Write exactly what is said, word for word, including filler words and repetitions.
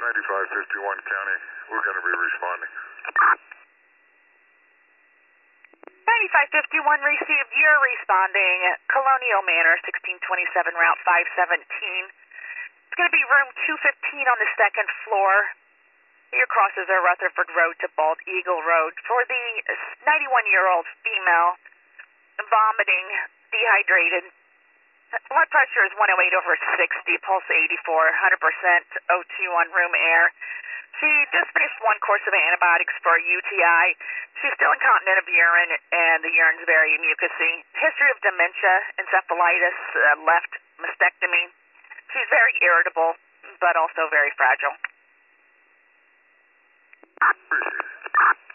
ninety-five fifty-one County. We're going to be responding. ninety-five fifty-one received. You're responding. Colonial Manor, sixteen twenty-seven, Route five seventeen. It's going to be room two fifteen on the second floor. Your crosses are Rutherford Road to Bald Eagle Road. For the ninety-one-year-old female, vomiting, dehydrated. Blood pressure is one oh eight over sixty, pulse eighty-four, one hundred percent O two on room air. She just finished one course of antibiotics for a U T I. She's still incontinent of urine, and the urine's very mucousy. History of dementia, encephalitis, uh, left mastectomy. She's very irritable, but also very fragile. Appreciate it.